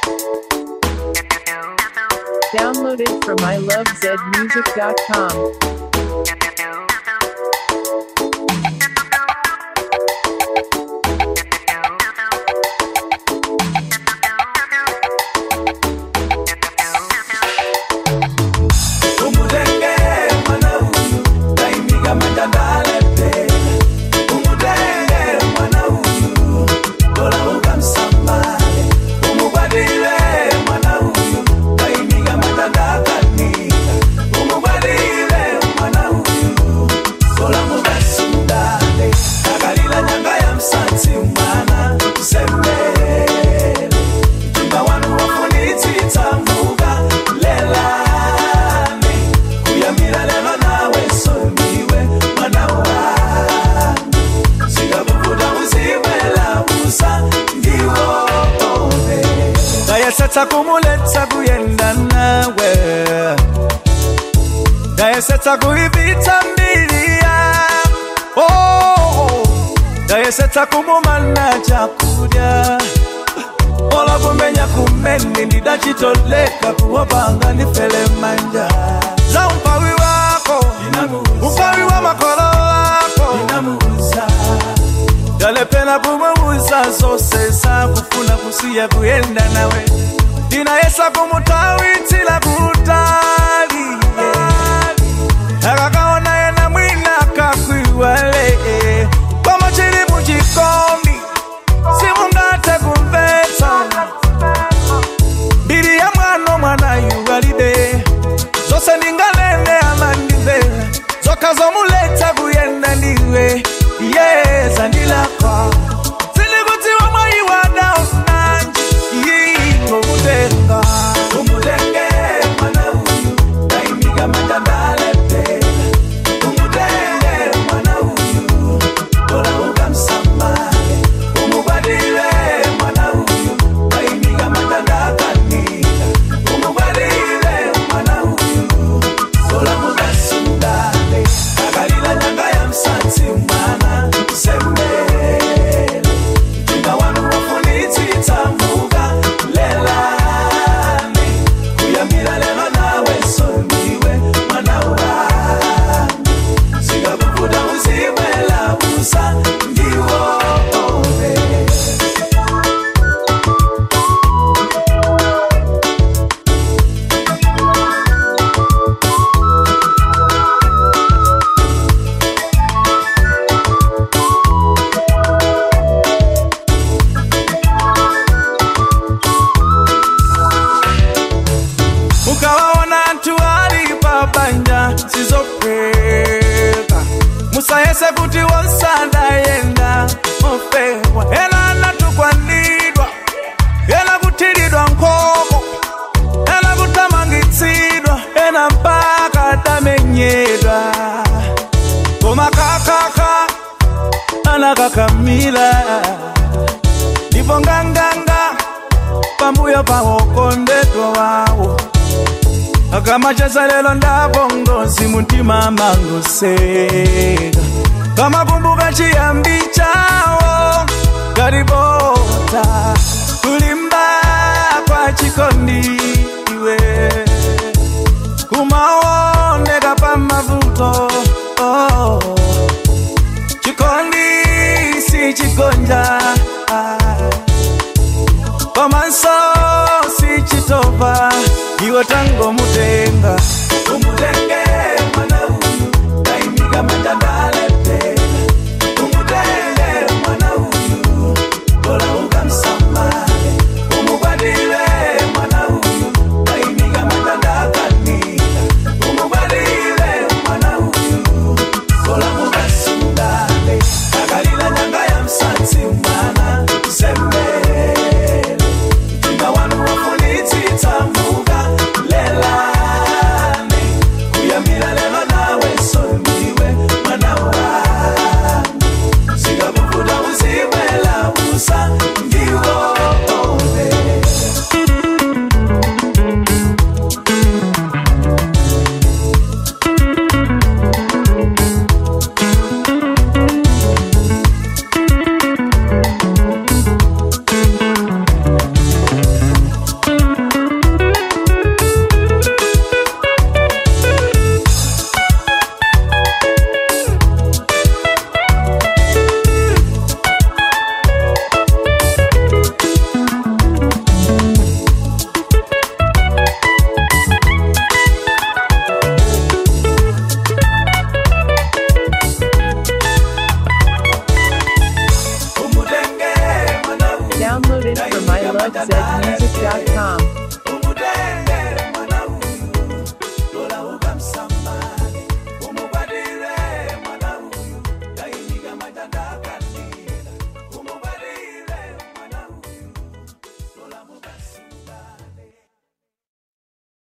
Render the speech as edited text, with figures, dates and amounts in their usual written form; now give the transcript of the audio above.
Download it from ilovezmusic.com. Setsa kumuletsa kuyenda nawe Dayesetsa kuivita mbilia Dayesetsa kumumana chakudya Ola kumenya kumeni ndidachitoleka kuwapanga nifele manja Za umpawi wako umpawi wa makolo wako Dale pena kumeuza zose sa kufuna kusiya kuyenda nawe Dina yesa kumutawitila kutali Akakaona yena mwina kakwiwale Kama chili mujikomi Simungate kumveta Bili ya mwana yugalide Zose ningalende amandive Zoka zomuleta kuyenda ndiwe Yes, andilaka Ziliguti wa mayi wada ofnanji Umudenga Umudenge mwana huyu Daimiga mandandale pe Umudenge mwana huyu Dola uga msamale Umubadile mwana huyu Daimiga mandandaka niga Umubadile mwana huyu Dola uga sundale Kagalila nyanga ya msanti mwana Sembele Jinga wanu wafuniti itamuga Lelani Kuyamira lelo nawe sondiwe Mana wani Siga bubuda uziwe la busa Ndiwo ove Mukawaona antu ali babanja sizopeka Musayese kuti wonsanda yenda ofewa Ela natukwanidwa Ela kutiridwa nkoko Ela kutamangitsidwa Ela mpaka tamenyedwa Koma kakaka Anakakamila Ipo nganganga Pambuyo pawokondetwa wawo Akama chesa lelo ndabongozi mutima mangoseka Kama kumbuka chiyambi chawo Garibota Kulimba kwa chikondiwe Kumaoneka pa mavuto Chikondi si chikonja Komanso si chitopa Iwe tango mudenga Umudenge